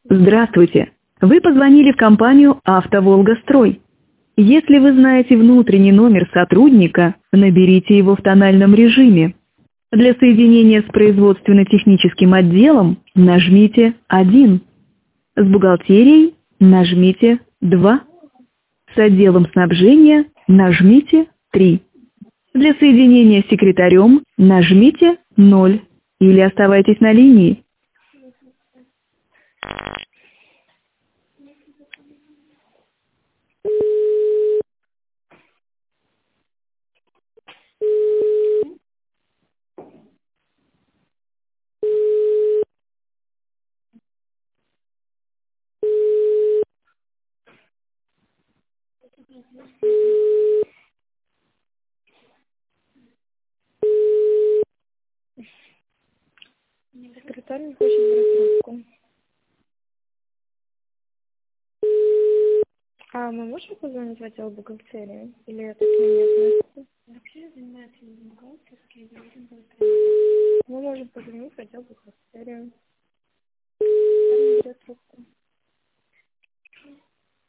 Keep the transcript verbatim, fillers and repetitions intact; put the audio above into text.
Здравствуйте! Вы позвонили в компанию «АвтоВолгастрой». Если вы знаете внутренний номер сотрудника, наберите его в тональном режиме. Для соединения с производственно-техническим отделом нажмите один. С бухгалтерией нажмите два. С отделом снабжения нажмите три. Для соединения с секретарем нажмите ноль или оставайтесь на линии. Секретарь не хочет брать трубку. А мы можем позвонить в отдел бухгалтерии? Или это к ним не относится? Вообще занимается бухгалтерский отдел бухгалтерии. Мы можем позвонить в отдел бухгалтерии. Там не берет трубку.